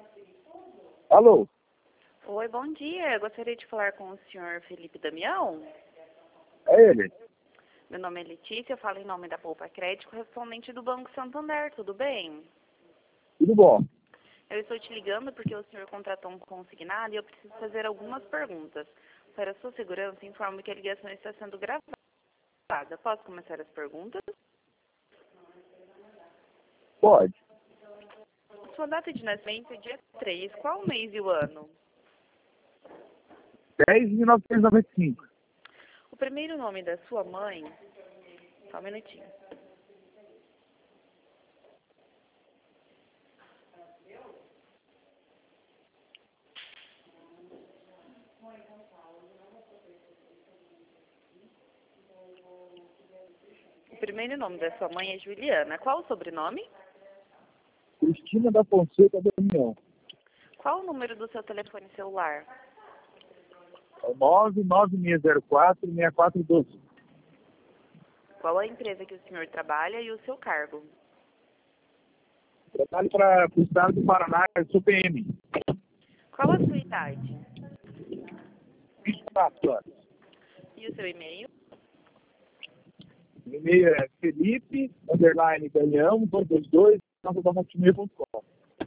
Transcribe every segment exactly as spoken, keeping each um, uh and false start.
Alô? Oi, bom dia. Eu gostaria de falar com o senhor Felipe Damião. É ele? Meu nome é Letícia, eu falo em nome da Poupa Crédito, correspondente do Banco Santander, tudo bem? Tudo bom? Eu estou te ligando porque o senhor contratou um consignado e eu preciso fazer algumas perguntas. Para sua segurança, informo que a ligação está sendo gravada. Posso começar as perguntas? Pode. Sua data de nascimento é dia três. Qual o mês e o ano? dez de mil novecentos e noventa e cinco. O primeiro nome da sua mãe... Só um minutinho. O primeiro nome da sua mãe é Juliana. Qual o sobrenome? Cristina da Fonseca Damião. Qual o número do seu telefone celular? É nove nove seis zero quatro seis quatro um dois. Qual a empresa que o senhor trabalha e o seu cargo? Trabalho para o estado do Paraná, eu sou P M. Qual a sua idade? vinte e quatro anos. E o seu e-mail? O e-mail é Felipe, underline, Damião, dois dois dois, arroba hotmail ponto com.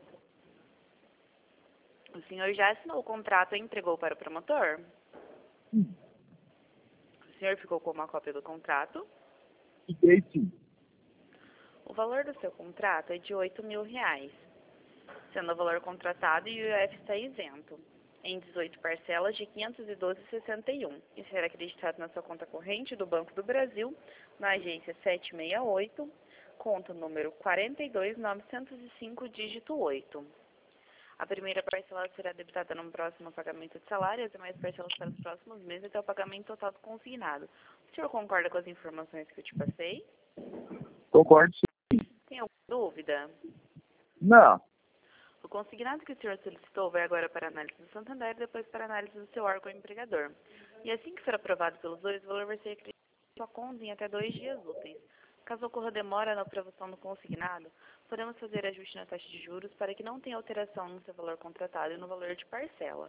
O senhor já assinou o contrato e entregou para o promotor? Hum, O senhor ficou com uma cópia do contrato? fiquei sim. O valor do seu contrato é de oito mil reais, sendo o valor contratado e o I F está isento, em dezoito parcelas de quinhentos e doze vírgula sessenta e um, e será acreditado na sua conta corrente do Banco do Brasil, na agência sete seis oito, conta número quatro dois nove zero cinco, dígito oito. A primeira parcela será debitada no próximo pagamento de salário e as demais parcelas para os próximos meses até o pagamento total do consignado. O senhor concorda com as informações que eu te passei? Concordo sim. Tem alguma dúvida? Não. O consignado que o senhor solicitou vai agora para análise do Santander e depois para análise do seu órgão empregador. E assim que for aprovado pelos dois, o valor vai ser acreditado em sua conta em até dois dias úteis. Caso ocorra demora na aprovação do consignado, podemos fazer ajuste na taxa de juros para que não tenha alteração no seu valor contratado e no valor de parcela.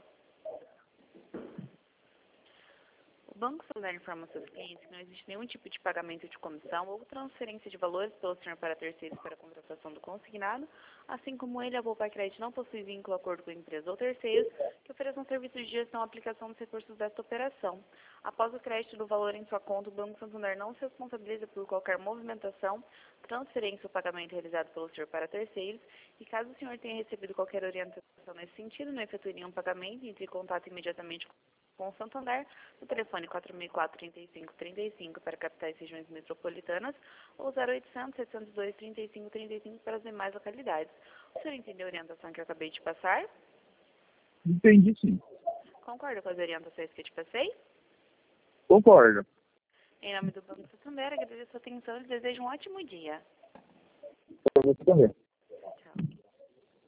O Banco Santander informa aos seus clientes que não existe nenhum tipo de pagamento de comissão ou transferência de valores pelo senhor para terceiros para a contratação do consignado, assim como ele, a Poupa Crédito, não possui vínculo, acordo com empresa ou terceiros que ofereçam serviços de gestão ou aplicação dos recursos desta operação. Após o crédito do valor em sua conta, o Banco Santander não se responsabiliza por qualquer movimentação, transferência ou pagamento realizado pelo senhor para terceiros, e caso o senhor tenha recebido qualquer orientação nesse sentido, não efetue nenhum pagamento, entre em contato imediatamente com com o Santander, no telefone quatro seis quatro, três cinco três cinco para capitais e regiões metropolitanas ou zero oitocentos, setecentos e dois, trinta e cinco trinta e cinco para as demais localidades. O senhor entendeu a orientação que eu acabei de passar? Entendi sim. Concorda com as orientações que eu te passei? Concordo. Em nome do Banco Santander, agradeço a sua atenção e desejo um ótimo dia. Para você também.